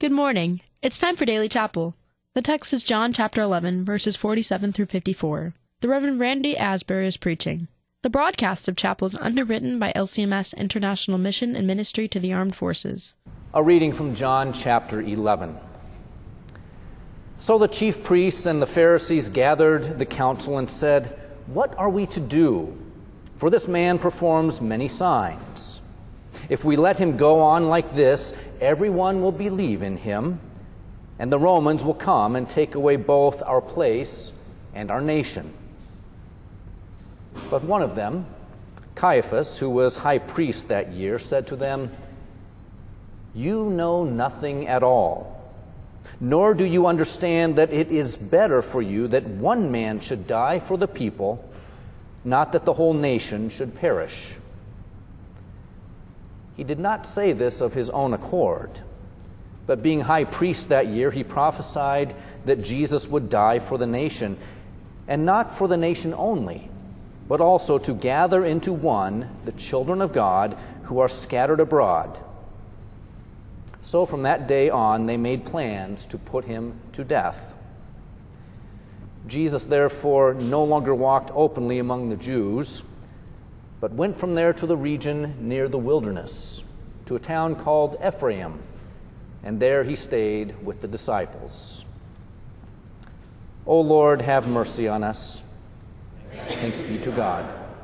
Good morning. It's time for Daily Chapel. The text is John chapter 11, verses 47 through 54. The Reverend Randy Asbury is preaching. The broadcast of chapel is underwritten by LCMS International Mission and Ministry to the Armed Forces. A reading from John chapter 11. So the chief priests and the Pharisees gathered the council and said, "What are we to do? For this man performs many signs. If we let him go on like this, everyone will believe in him, and the Romans will come and take away both our place and our nation." But one of them, Caiaphas, who was high priest that year, said to them, "You know nothing at all, nor do you understand that it is better for you that one man should die for the people, not that the whole nation should perish." He did not say this of his own accord, but being high priest that year, he prophesied that Jesus would die for the nation, and not for the nation only, but also to gather into one the children of God who are scattered abroad. So from that day on, they made plans to put him to death. Jesus, therefore, no longer walked openly among the Jews, but went from there to the region near the wilderness, to a town called Ephraim, and there he stayed with the disciples. O Lord, have mercy on us. Thanks be to God.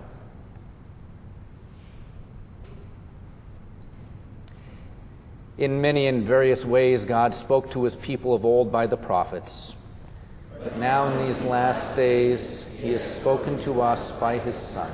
In many and various ways, God spoke to his people of old by the prophets. But now in these last days, he has spoken to us by his Son.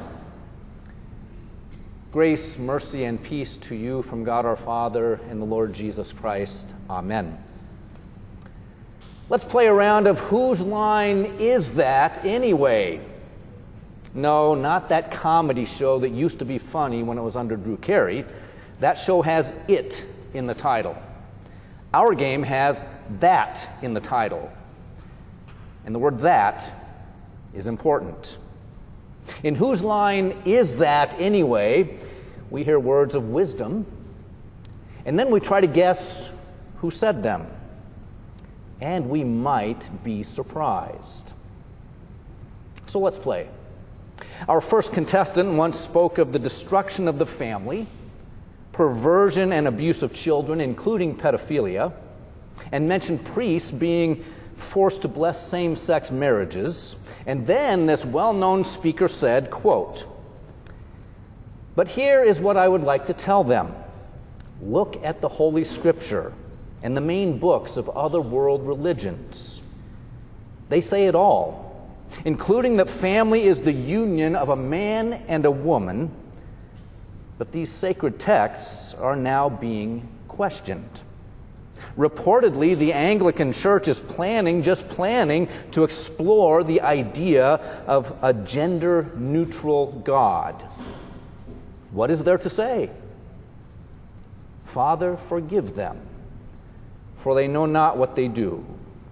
Grace, mercy, and peace to you from God our Father and the Lord Jesus Christ. Amen. Let's play a round of whose line is that anyway? No, not that comedy show that used to be funny when it was under Drew Carey. That show has "it" in the title. Our game has "that" in the title. And the word "that" is important. In whose line is that anyway? We hear words of wisdom, and then we try to guess who said them. And we might be surprised. So let's play. Our first contestant once spoke of the destruction of the family, perversion and abuse of children, including pedophilia, and mentioned priests being forced to bless same-sex marriages. And then this well-known speaker said, quote, "But here is what I would like to tell them. Look at the Holy Scripture and the main books of other world religions. They say it all, including that family is the union of a man and a woman, but these sacred texts are now being questioned. Reportedly, the Anglican Church is planning to explore the idea of a gender-neutral God. What is there to say? Father, forgive them, for they know not what they do."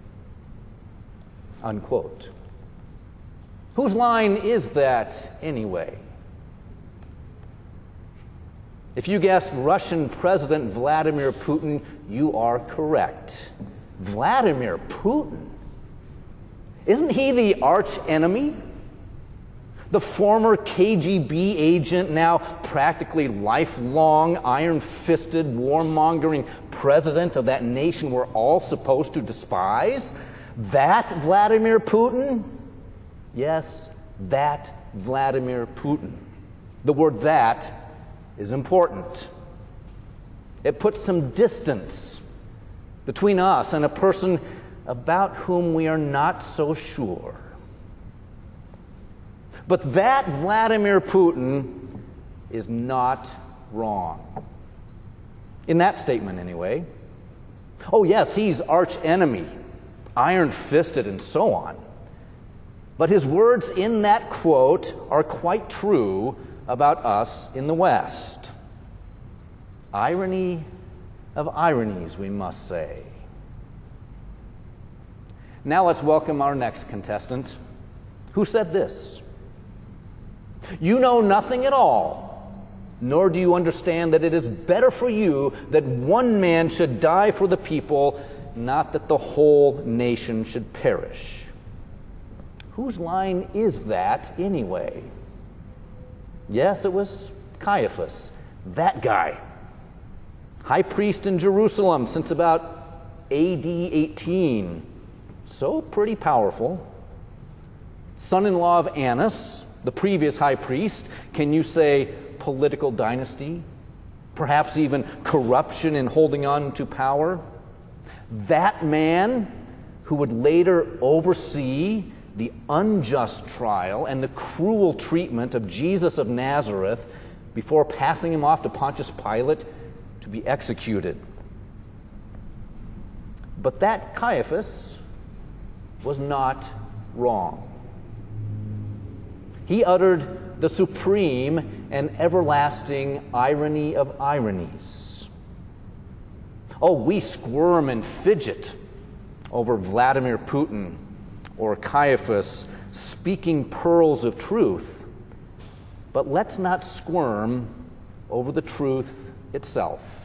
Unquote. Whose line is that anyway? If you guessed Russian President Vladimir Putin, you are correct. Vladimir Putin? Isn't he the arch enemy? The former KGB agent, now practically lifelong, iron-fisted, warmongering president of that nation we're all supposed to despise? That Vladimir Putin? Yes, that Vladimir Putin. The word "that" is important. It puts some distance between us and a person about whom we are not so sure. But that Vladimir Putin is not wrong. In that statement, anyway. Oh, yes, he's arch enemy, iron-fisted, and so on. But his words in that quote are quite true about us in the West. Irony of ironies, we must say. Now let's welcome our next contestant, who said this: "You know nothing at all, nor do you understand that it is better for you that one man should die for the people, not that the whole nation should perish. Whose line is that anyway? Yes, it was Caiaphas, that guy. High priest in Jerusalem since about AD 18. So pretty powerful. Son-in-law of Annas, the previous high priest. Can you say political dynasty? Perhaps even corruption in holding on to power? That man who would later oversee the unjust trial and the cruel treatment of Jesus of Nazareth before passing him off to Pontius Pilate to be executed. But that Caiaphas was not wrong. He uttered the supreme and everlasting irony of ironies. Oh, we squirm and fidget over Vladimir Putin or Caiaphas speaking pearls of truth, but let's not squirm over the truth itself.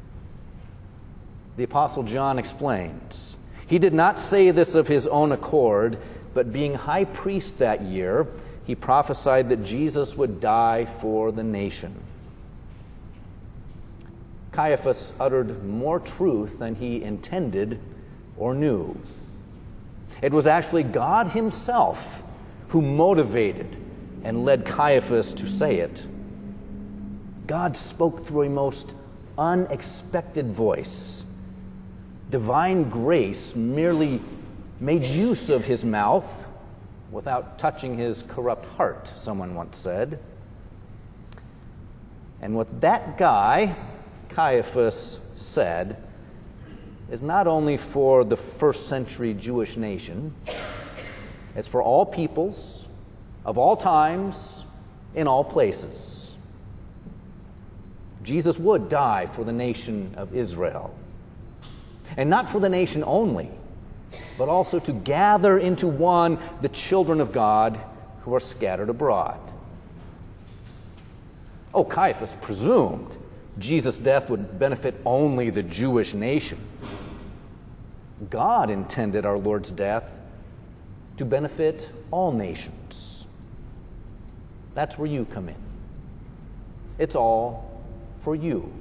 The Apostle John explains, he did not say this of his own accord, but being high priest that year, he prophesied that Jesus would die for the nation. Caiaphas uttered more truth than he intended or knew. It was actually God himself who motivated and led Caiaphas to say it. God spoke through a most unexpected voice. Divine grace merely made use of his mouth without touching his corrupt heart, someone once said. And what that guy, Caiaphas, said is not only for the first century Jewish nation, it's for all peoples, of all times, in all places. Jesus would die for the nation of Israel. And not for the nation only, but also to gather into one the children of God who are scattered abroad. Oh, Caiaphas presumed Jesus' death would benefit only the Jewish nation. God intended our Lord's death to benefit all nations. That's where you come in. It's all for you.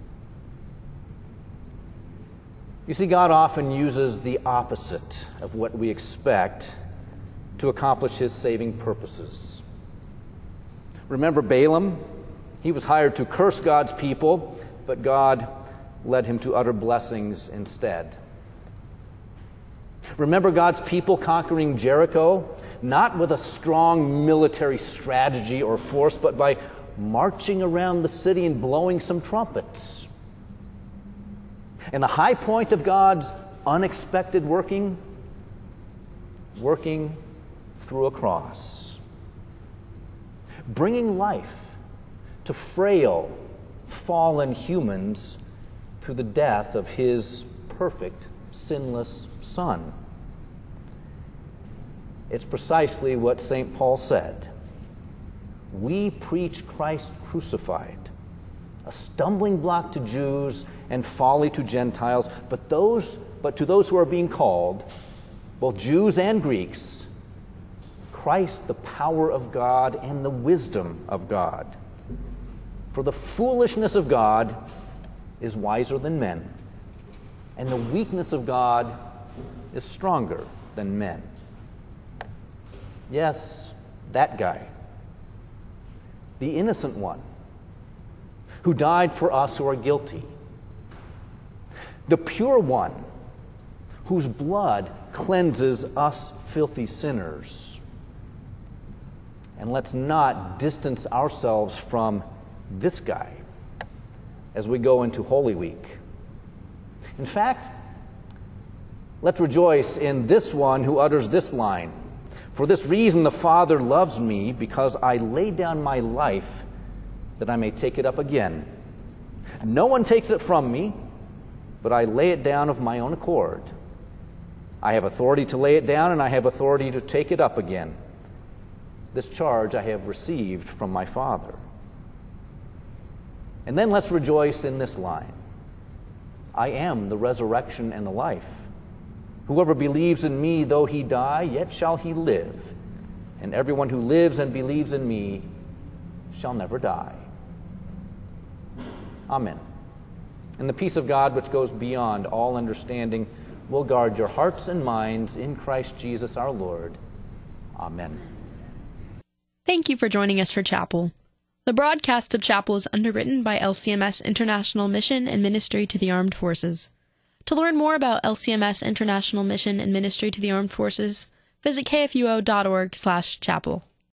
You see, God often uses the opposite of what we expect to accomplish his saving purposes. Remember Balaam? He was hired to curse God's people, but God led him to utter blessings instead. Remember God's people conquering Jericho, not with a strong military strategy or force, but by marching around the city and blowing some trumpets. And the high point of God's unexpected working through a cross, bringing life to frail, fallen humans through the death of his perfect, sinless Son. It's precisely what St. Paul said. We preach Christ crucified, a stumbling block to Jews and folly to Gentiles, but to those who are being called, both Jews and Greeks, Christ the power of God and the wisdom of God. For the foolishness of God is wiser than men, and the weakness of God is stronger than men. Yes, that guy, the innocent one, who died for us who are guilty. The pure one, whose blood cleanses us filthy sinners. And let's not distance ourselves from this guy as we go into Holy Week. In fact, let's rejoice in this one who utters this line. For this reason the Father loves me, because I lay down my life that I may take it up again. No one takes it from me, but I lay it down of my own accord. I have authority to lay it down, and I have authority to take it up again. This charge I have received from my Father. And then let's rejoice in this line. I am the resurrection and the life. Whoever believes in me, though he die, yet shall he live. And everyone who lives and believes in me shall never die. Amen. And the peace of God, which goes beyond all understanding, will guard your hearts and minds in Christ Jesus our Lord. Amen. Thank you for joining us for Chapel. The broadcast of Chapel is underwritten by LCMS International Mission and Ministry to the Armed Forces. To learn more about LCMS International Mission and Ministry to the Armed Forces, visit kfuo.org/chapel.